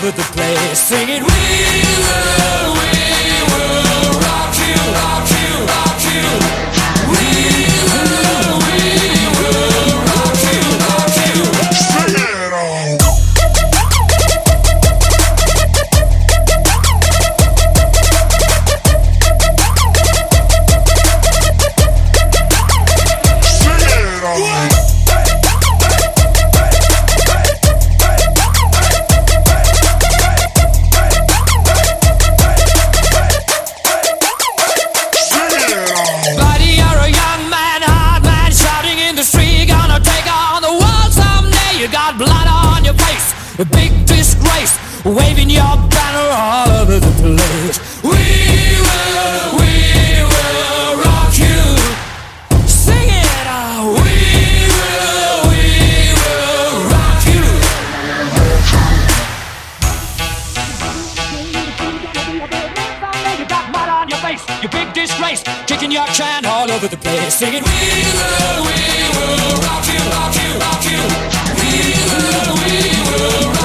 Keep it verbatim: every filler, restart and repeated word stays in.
over the place, singing, we will, we will rock you, rock you, rock you. We will, we will rock you, rock you. Sing it on. A big disgrace, waving your banner all over the place. We will, we will rock you. Sing it out. We will, we will rock you. You got mud on your face, you big disgrace, kicking your can all over the place, singing, we will, we will rock you, rock you, rock you. We will, we will